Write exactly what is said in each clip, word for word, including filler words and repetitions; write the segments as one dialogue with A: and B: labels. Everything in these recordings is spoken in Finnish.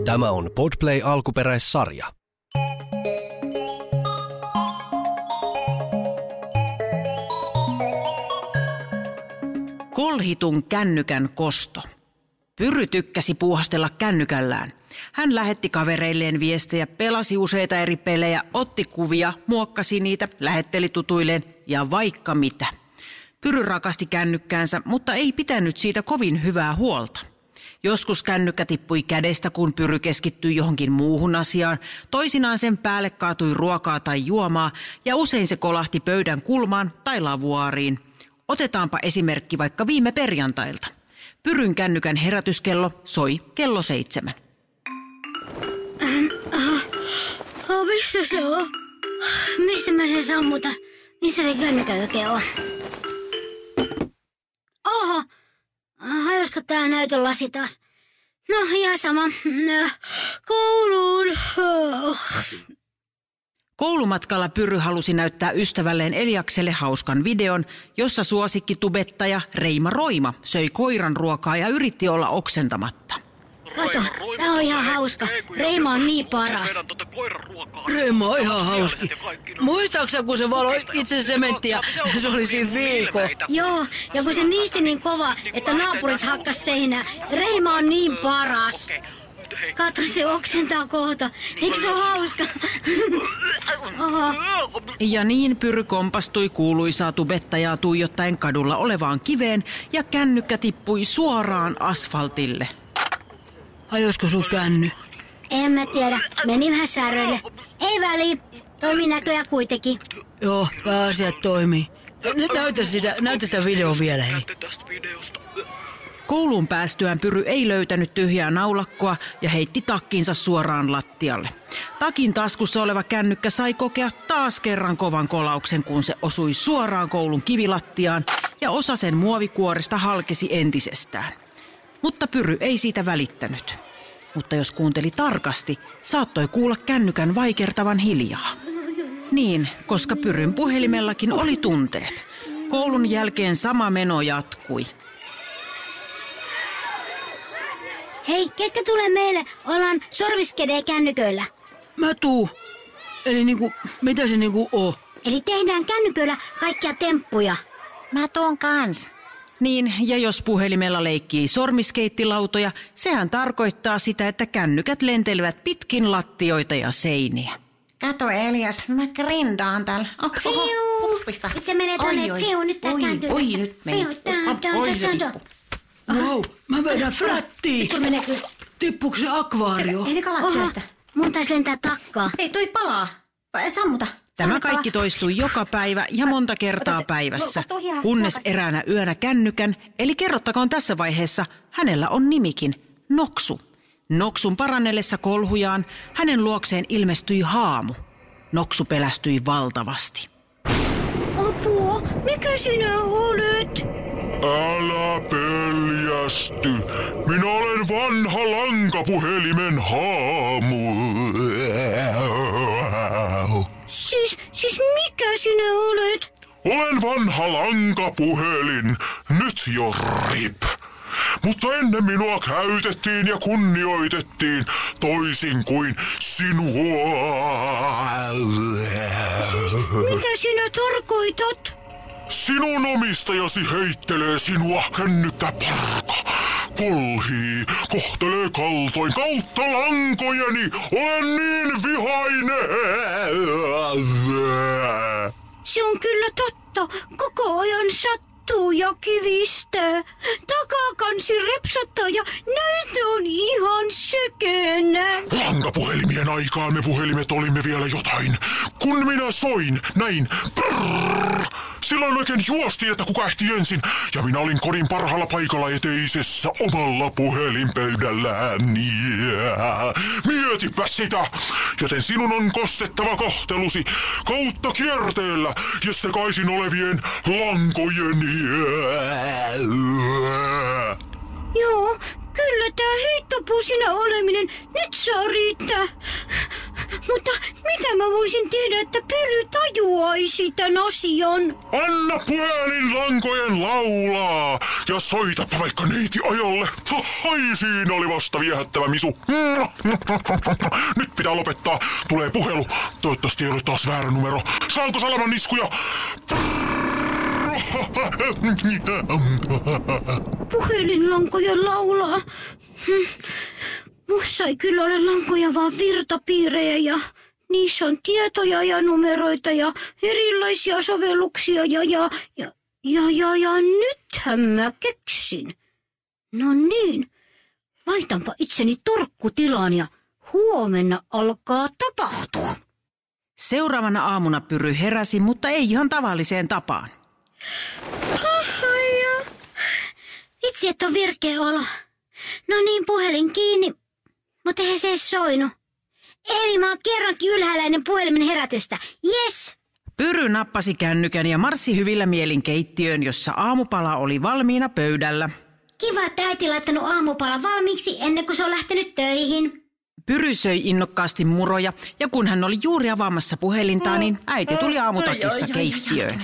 A: Tämä on Podplay alkuperäissarja.
B: Kolhitun kännykän kosto. Pyry tykkäsi puuhastella kännykällään. Hän lähetti kavereilleen viestejä, pelasi useita eri pelejä, otti kuvia, muokkasi niitä, lähetteli tutuilleen ja vaikka mitä. Pyry rakasti kännykkäänsä, mutta ei pitänyt siitä kovin hyvää huolta. Joskus kännykkä tippui kädestä, kun Pyry keskittyi johonkin muuhun asiaan. Toisinaan sen päälle kaatui ruokaa tai juomaa ja usein se kolahti pöydän kulmaan tai lavuaariin. Otetaanpa esimerkki vaikka viime perjantailta. Pyryn kännykän herätyskello soi kello seitsemän.
C: Ähm, aha. Oh, missä se on? Missä mä sen sammutan? Missä se kännykkä oikein on? Oho! Hajosko tää näytön lasi taas? No, ihan sama. Kouluun.
B: Koulumatkalla Pyry halusi näyttää ystävälleen Eliakselle hauskan videon, jossa suosikkitubettaja Reima Roima söi koiran ruokaa ja yritti olla oksentamatta.
C: Kato, tää on ihan hauska. Reima on niin paras.
D: Reima on ihan hauski. Muistaaksä, kun se valoi itse sementtiä, se oli siinä viikko.
C: Joo, ja kun se niisti niin kova, että naapurit hakkas seinää. Reima on niin paras. Kato, se oksentaa kohta. Eikö se ole hauska? Oho.
B: Ja niin Pyry kompastui kuuluisaa tubettajaa tuijottaen kadulla olevaan kiveen ja kännykkä tippui suoraan asfaltille.
D: Hajosko sun känny?
C: En mä tiedä. Meni vähän säröille. Ei väliä. Toimi näköjä kuitenkin.
D: Joo, pääasiat toimii. Näytä sitä, näytä sitä videoa vielä, hei.
B: Kouluun päästyään Pyry ei löytänyt tyhjää naulakkoa ja heitti takkinsa suoraan lattialle. Takin taskussa oleva kännykkä sai kokea taas kerran kovan kolauksen, kun se osui suoraan koulun kivilattiaan ja osa sen muovikuoresta halkesi entisestään. Mutta Pyry ei siitä välittänyt. Mutta jos kuunteli tarkasti, saattoi kuulla kännykän vaikertavan hiljaa. Niin, koska Pyryn puhelimellakin oli tunteet. Koulun jälkeen sama meno jatkui.
C: Hei, ketkä tulee meille? Ollaan sormiskedejä kännyköillä.
D: Mä tuu. Eli niinku, mitä se niinku oo?
C: Eli tehdään kännyköillä kaikkia temppuja.
B: Mä tuon kans. Niin, ja jos puhelimella leikkii sormiskeittilautoja, sehän tarkoittaa sitä, että kännykät lentelevät pitkin lattioita ja seiniä.
E: Kato Elias, mä grindaan täällä. Oh, oho, puppista.
C: Itse menee tonne, fiu, nyt tää kääntyy.
E: Oi, nyt meni. Oi, se tippu.
D: Wow, mä vedän flättiin.
C: Nyt menee kyllä.
D: Tippuuko se akvaario?
E: Ei ne kalat syö sitä.
C: Mun taisi lentää takkaa.
E: Ei, toi palaa. Sammuta.
B: Tämä kaikki toistui joka päivä ja monta kertaa päivässä, kunnes eräänä yönä kännykän, eli kerrottakoon tässä vaiheessa, hänellä on nimikin, Noksu. Noksun parannellessa kolhujaan hänen luokseen ilmestyi haamu. Noksu pelästyi valtavasti.
C: Apua, mikä sinä olet?
F: Älä peljästy. Minä olen vanha lankapuhelimen haamu.
C: Siis, siis mikä sinä olet?
F: Olen vanha lankapuhelin. Nyt jo rip. Mutta ennen minua käytettiin ja kunnioitettiin toisin kuin sinua.
C: Mitä sinä tarkoitat?
F: Sinun omistajasi heittelee sinua, kännykkäparka. Kolhii, kohtelee kaltoin kautta lankojeni. Olen niin vihainen.
C: Se on kyllä totta. Koko ajan sattuu ja kivistää. Takakansi repsottaa ja nyt on ihan sökönä.
F: Lankapuhelimien aikaan me puhelimet olimme vielä jotain. Kun minä soin, näin. Brrr, silloin oikein juostiin, että kuka ehti ensin. Ja minä olin kodin parhaalla paikalla eteisessä omalla puhelinpöydälläni. Mietipä sitä. Joten sinun on kostettava kohtelusi kautta kierteellä ja sekaisin olevien lankojeni.
C: Joo, kyllä tää heittopusina oleminen nyt saa riittää. Mutta mitä mä voisin tehdä, että Pyry tajuaisi tämän asian?
F: Anna puhelinlankojen laulaa ja soitapa vaikka neiti ajalle. Ai, siinä oli vasta viehättävä misu. Nyt pitää lopettaa. Tulee puhelu. Toivottavasti ei ole taas väärä numero. Saanko salaman iskuja?
C: Puhelinlankojen laulaa. Mussa ei kyllä ole lankoja, vaan virtapiirejä ja niissä on tietoja ja numeroita ja erilaisia sovelluksia ja ja ja ja ja, ja nythän mä keksin. No niin, laitanpa itseni torkkutilaan ja huomenna alkaa tapahtua.
B: Seuraavana aamuna Pyry heräsi, mutta ei ihan tavalliseen tapaan.
C: Hahaja. Vitsi, että on virkeä olo. No niin, puhelin kiinni, mutta eihän se edes soinut. Eli mä oon kerrankin ylhäällä ennen puhelimen herätystä. Yes!
B: Pyry nappasi kännykän ja marssi hyvillä mielin keittiöön, jossa aamupala oli valmiina pöydällä.
C: Kiva, että äiti laittanut aamupalan valmiiksi ennen kuin se on lähtenyt töihin.
B: Pyry söi innokkaasti muroja ja kun hän oli juuri avaamassa puhelintaan, niin äiti tuli aamutakissa keittiöön.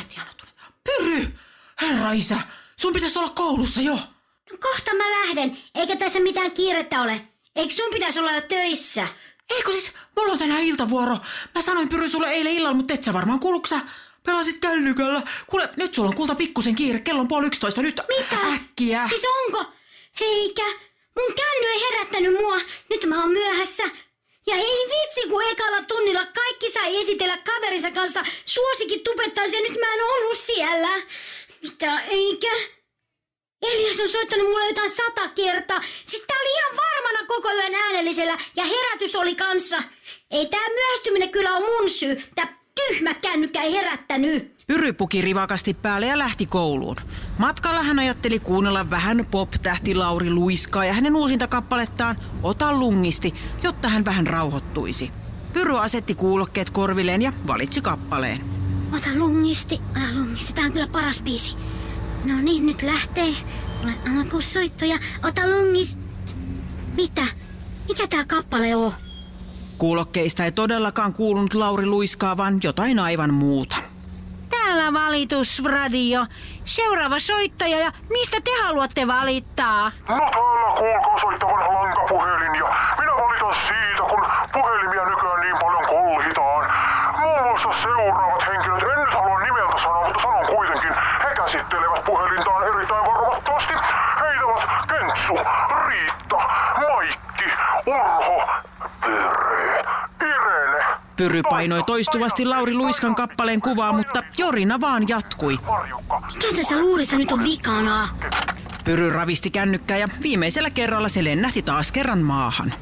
E: Pyry! Herra isä, sun pitäisi olla koulussa jo.
C: No kohta mä lähden, eikä tässä mitään kiirettä ole. Eikö sun pitäisi olla jo töissä?
E: Eikö siis, mulla on tänään iltavuoro. Mä sanoin Pyry sulle eilen illalla, mutta et sä varmaan kuulluks sä pelasit kännykällä. Kuule, nyt sulla on kulta pikkusen kiire, kello on puoli yksitoista, nyt
C: mitä?
E: Äkkiä.
C: Siis onko? Heikä, mun känny ei herättänyt mua, nyt mä oon myöhässä. Ja ei vitsi, kun ekalla tunnilla kaikki sai esitellä kaverinsa kanssa suosikin tubettaisi ja nyt mä en ollut siellä. Mitä, eikä? Elias on soittanut mulle jotain sata kertaa. Siis tää oli ihan varmana koko yön äänellisellä ja herätys oli kanssa. Ei tää myöhästyminen kyllä ole mun syy. Tää tyhmä kännykkä ei herättänyt.
B: Pyry puki rivakasti päälle ja lähti kouluun. Matkalla hän ajatteli kuunnella vähän pop-tähti Lauri Luiskaa ja hänen uusinta kappalettaan Ota lungisti, jotta hän vähän rauhoittuisi. Pyry asetti kuulokkeet korvilleen ja valitsi kappaleen.
C: Ota lungisti, ota lungisti. Tää on kyllä paras biisi. No niin, nyt lähtee. Tulee alkusoitto ja ota lungista. Mitä? Mikä tää kappale on?
B: Kuulokkeista ei todellakaan kuulunut Lauri Luiskaa, vaan jotain aivan muuta.
G: Täällä valitusradio. Seuraava soittaja ja mistä te haluatte valittaa?
F: No täällä kuulkaa soittavan lankapuhelin ja minä valitan siitä, kun puhelimia nykyään niin paljon kolhitaan. Muun muassa seuraavat henkilöt, en nyt halua nimeltä sanoa, mutta sanon kuitenkin, he käsittelevät puhelintaan erittäin varovattavasti. Heitä ovat Kentsu, Riitta, Maikki, Urho, Pyry, Irene.
B: Pyry painoi toistuvasti Lauri Luiskan kappaleen kuvaa, mutta jorina vaan jatkui.
C: Mikä tässä luurissa nyt on vikana?
B: Pyry ravisti kännykkää ja viimeisellä kerralla se lennähti taas kerran maahan.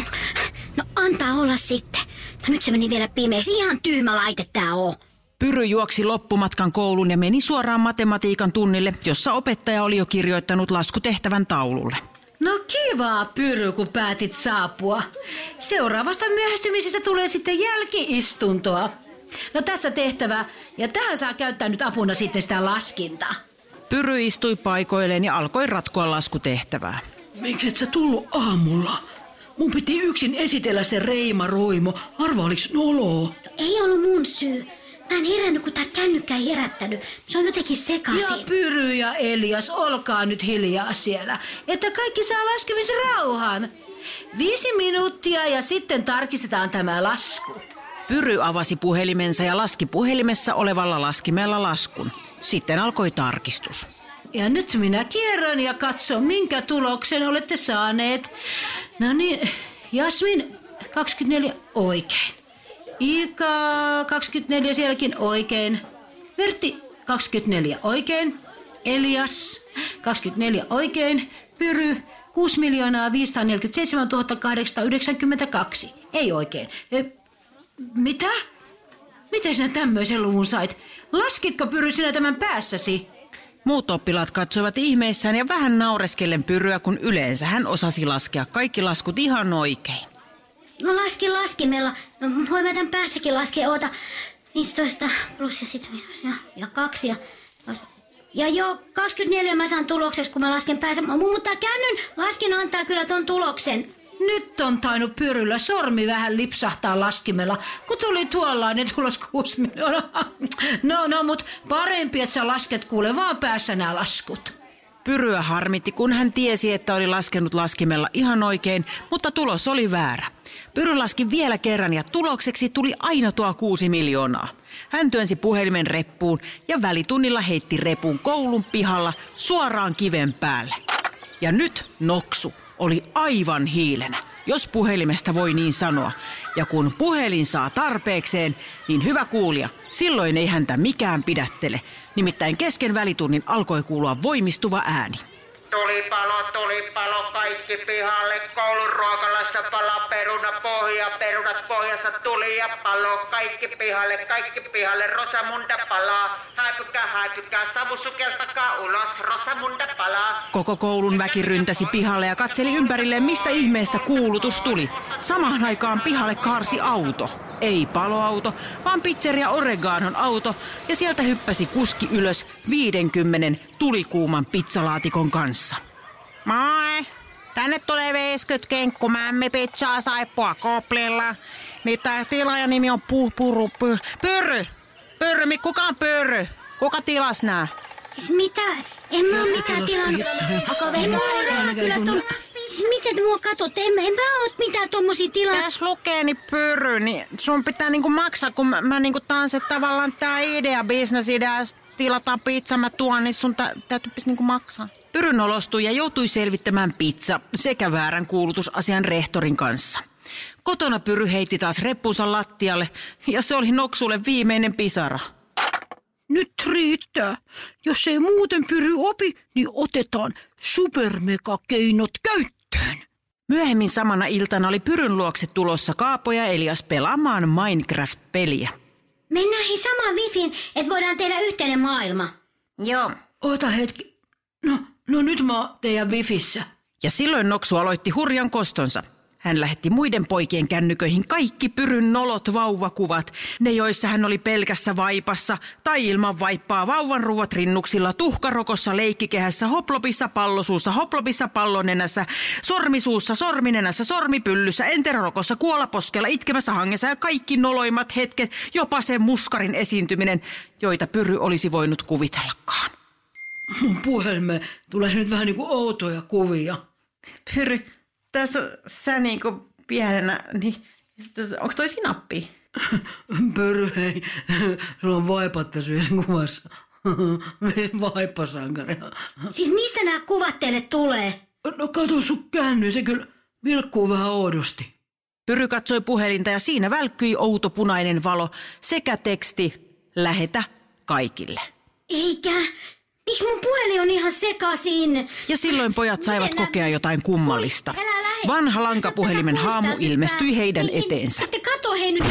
C: No antaa olla sitten. No nyt se meni vielä pimeäksi. Ihan tyhmä laite tää on.
B: Pyry juoksi loppumatkan kouluun ja meni suoraan matematiikan tunnille, jossa opettaja oli jo kirjoittanut laskutehtävän taululle.
D: No kivaa, Pyry, kun päätit saapua. Seuraavasta myöhästymisestä tulee sitten jälki-istuntoa. No tässä tehtävä, ja tähän saa käyttää nyt apuna sitten sitä laskintaa.
B: Pyry istui paikoilleen ja alkoi ratkoa laskutehtävää.
D: Miksi et sä tullut aamulla? Mun piti yksin esitellä se Reima Roimo. Arva, oliks noloa?
C: No, ei ollut mun syy. Mä en herännyt, kun tää kännykkä ei herättänyt. Se on jotenkin sekaisin.
D: Ja Pyry ja Elias, olkaa nyt hiljaa siellä, että kaikki saa laskemisrauhan. Viisi minuuttia ja sitten tarkistetaan tämä lasku.
B: Pyry avasi puhelimensa ja laski puhelimessa olevalla laskimella laskun. Sitten alkoi tarkistus.
D: Ja nyt minä kierrän ja katson, minkä tuloksen olette saaneet. No niin, Jasmin kaksikymmentäneljä oikein. Ika kaksikymmentäneljä sielläkin oikein. Vertti kaksikymmentäneljä oikein. Elias kaksikymmentäneljä oikein. Pyry kuusi miljoonaa viisisataaneljäkymmentäseitsemäntuhatta kahdeksansataayhdeksänkymmentäkaksi. Ei oikein. E, mitä? Miten sinä tämmöisen luvun sait? Laskitko Pyry sinä tämän päässäsi?
B: Muut oppilaat katsoivat ihmeissään ja vähän naureskellen Pyryä, kun yleensä hän osasi laskea kaikki laskut ihan oikein.
C: No laskin laskimella. No, voi mä tämän päässäkin laskea. Oota. viisitoista plus ja sitten minus ja, ja kaksi ja... Ja joo, kaksikymmentäneljä mä saan tulokseksi, kun mä lasken päässä. Mutta kännyn laskin antaa kyllä ton tuloksen.
D: nyt on tainnut Pyryllä sormi vähän lipsahtaa laskimella, kun tuli tuollainen tulos kuusi miljoonaa. No, no, mut parempi, että sä lasket kuule vaan päässä nämä laskut.
B: Pyryä harmitti, kun hän tiesi, että oli laskenut laskimella ihan oikein, mutta tulos oli väärä. Pyry laski vielä kerran ja tulokseksi tuli aina tuo kuusi miljoonaa. Hän työnsi puhelimen reppuun ja välitunnilla heitti repun koulun pihalla suoraan kiven päälle. Ja nyt Noksu oli aivan hiilenä, jos puhelimesta voi niin sanoa. Ja kun puhelin saa tarpeekseen, niin hyvä kuulija, silloin ei häntä mikään pidättele. Nimittäin kesken välitunnin alkoi kuulua voimistuva ääni.
H: Tulipalo, tulipalo, kaikki pihalle. Koulun ruokalassa palaa peruna pohja, perunat pohjassa tuli ja palo. Kaikki pihalle, kaikki pihalle, Rosamunda palaa. Häipykää, häipykää, savu sukeltakaa ulos, Rosamunda palaa.
B: Koko koulun väki ryntäsi pihalle ja katseli ympärilleen, mistä ihmeestä kuulutus tuli. Samaan aikaan pihalle kaarsi auto. Ei paloauto, vaan pizzeria Oreganon auto, ja sieltä hyppäsi kuski ylös viidenkymmenen tulikuuman pizzalaatikon kanssa.
E: Moi! Tänne tulee viisikymmentä kenkkumämmi pizzaa saippua koplilla. Niin tää tilaajan nimi on Puhpuru... Pyrry! Pyrry, kuka on Pyrry? Kuka tilas nää?
C: Siis mitä? En mä oo mitään tilannut. En mä oo raasilla tuon... Siis mitä te mua katsotte? En mä, en mä oo mitään tommosia tilannut.
E: Tässä lukee niin Pyrry, niin sun pitää niinku maksaa, kun mä, mä niinku taas, että tavallaan tää idea, business-idea, tilataan pizza, mä tuon, niin sun tä, täytyypis niinku maksaa.
B: Pyry nolostui ja joutui selvittämään pizza sekä väärän kuulutusasian rehtorin kanssa. Kotona Pyry heitti taas reppunsa lattialle ja se oli Noksulle viimeinen pisara.
D: Nyt riittää. Jos ei muuten Pyry opi, niin otetaan supermegakeinot käyttöön.
B: Myöhemmin samana iltana oli Pyryn luokse tulossa Kaapo ja Elias pelaamaan Minecraft-peliä.
C: Mennään hi samaan wifiin, että voidaan tehdä yhteinen maailma.
E: Joo.
D: Ota hetki. No, no nyt mä oon teidän wifissä.
B: Ja silloin Noksu aloitti hurjan kostonsa. Hän lähetti muiden poikien kännyköihin kaikki Pyryn nolot vauvakuvat, ne joissa hän oli pelkässä vaipassa tai ilman vaippaa vauvan ruuat rinnuksilla, tuhkarokossa, leikkikehässä, hoplopissa, pallosuussa, hoplopissa, pallonenässä, sormisuussa, sorminenässä, sormipyllyssä, enterokossa, kuolaposkella, itkemässä hangessa ja kaikki noloimmat hetket, jopa sen muskarin esiintyminen, joita Pyry olisi voinut kuvitellakaan.
D: Mun puhelimeen tulee nyt vähän niin kuin outoja kuvia.
E: Pyry, tässä sä niinku pienenä, niin onko toi sinappi?
D: Pyry, hei. Sulla on vaipat tässä kuvassa. Vaippasankari.
C: Siis mistä nämä kuvat teille tulee?
D: No kato sun känny, se kyllä vilkkuu vähän oudosti.
B: Pyry katsoi puhelinta ja siinä välkkyi outo punainen valo sekä teksti lähetä kaikille.
C: Eikä. Miksi mun puhelin on ihan sekasin?
B: Ja silloin pojat saivat
C: Miten
B: kokea jotain kummallista.
C: Älä
B: Vanha lankapuhelimen haamu ilmestyi heidän eteensä.
C: Ette kato hei nyt.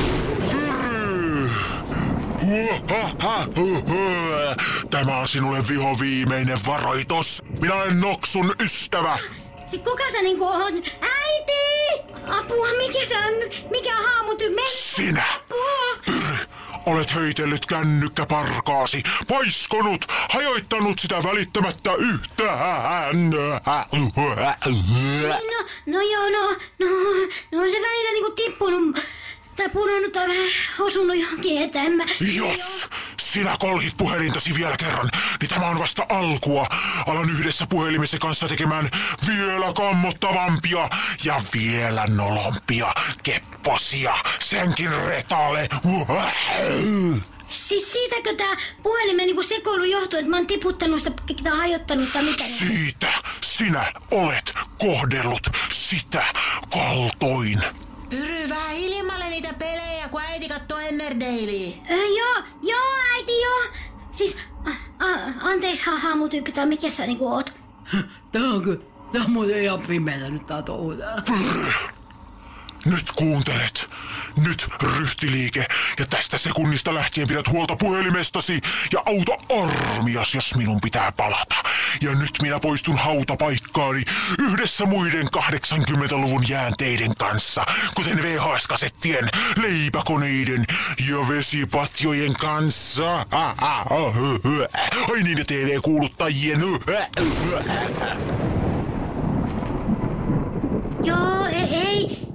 F: Tämä on sinulle vihoviimeinen varoitus. Minä olen Noksun ystävä.
C: Sitten kuka sä niinku on? Äiti! Apua, mikä sä on? Mikä on haamuty?
F: Sinä! Pyry! Olet heitellyt kännykkäparkaasi, paiskonut, hajoittanut sitä välittämättä yhtään.
C: No, no joo, no, no, no on se välillä niinku tippunut tai pudonnut tai vähän osunut johonkin eteen. Mä...
F: Jos sinä kolhit puhelintasi vielä kerran, niin tämä on vasta alkua. Alan yhdessä puhelimesi kanssa tekemään vielä kammottavampia ja vielä nolompia kepposia senkin retalle.
C: Siis siitäkö tää puhelimen niinku sekoilu johtuu, että mä oon tiputtanut sitä tai hajottanut tai mitä?
F: Siitä sinä olet kohdellut sitä kaltoin.
E: Pyry vähän hiljemmalle niitä pelejä, kun äiti kattoo Emmerdalea.
C: Öö, joo, joo äiti joo. Siis, a, a, anteeksi ha, haamutyyppi tai mikä sä niinku oot?
D: Tää on kyllä, tää on muuten ihan pimeätä nyt tää touhu täällä.
F: Pyry! Nyt kuuntelet. Nyt ryhtiliike ja tästä sekunnista lähtien pidät huolta puhelimestasi ja auta armias, jos minun pitää palata. Ja nyt minä poistun hautapaikkaani yhdessä muiden kahdeksankymmentäluvun jäänteiden kanssa, kuten V H S-kasettien, leipäkoneiden ja vesipatjojen kanssa. Ai niin, ja T V-kuuluttajien.
C: Joo, ei, ei.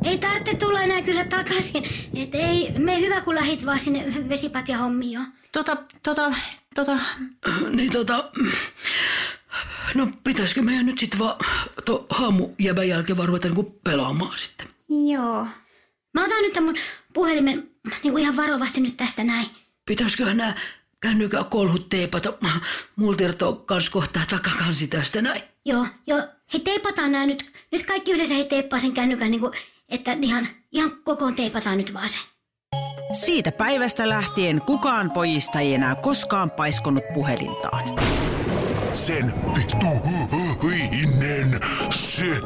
C: ei tarvitse tulla enää kyllä takaisin. Et ei, me hyvä kun lähit vaan sinne vesipatja hommiin jo.
D: Tota, tota, tota... Niin tota... No pitäisikö meidän nyt sitten vaan tuo haamujävän jälkeen vaan ruveta niinku pelaamaan sitten?
C: Joo. Mä otan nyt tämän mun puhelimen niinku ihan varovasti nyt tästä näin.
D: Pitäisiköhän nää kännykän kolhut teipata? Mulla irtoaa kans kohtaa takakansi tästä näin.
C: Joo, joo. Hei, teipataan nää nyt. Nyt kaikki yhdessä hei teippaa sen kännykän niinku, että ihan, ihan kokoon teipataan nyt vaan se.
B: Siitä päivästä lähtien kukaan pojista ei enää koskaan paiskonut puhelintaan.
F: Sen pituinen se...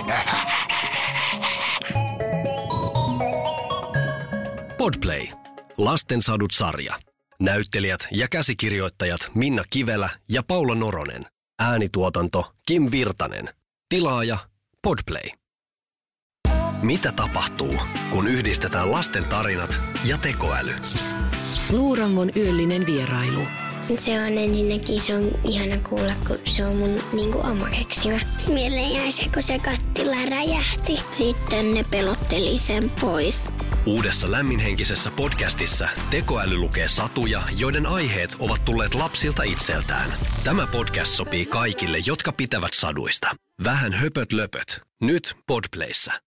A: Podplay. Lastensadut-sarja. Näyttelijät ja käsikirjoittajat Minna Kivelä ja Paula Noronen. Äänituotanto Kim Virtanen. Tilaaja Podplay. Mitä tapahtuu, kun yhdistetään lasten tarinat ja tekoäly?
I: Luurangon yöllinen vierailu.
J: Se on ensinnäkin, se on ihana kuulla, kun se on mun niinku oma keksimä. Mieleen jäi se, kun se kattila räjähti. Sitten ne pelotteli sen pois.
A: Uudessa lämminhenkisessä podcastissa tekoäly lukee satuja, joiden aiheet ovat tulleet lapsilta itseltään. Tämä podcast sopii kaikille, jotka pitävät saduista. Vähän höpöt löpöt. Nyt Podplayssä.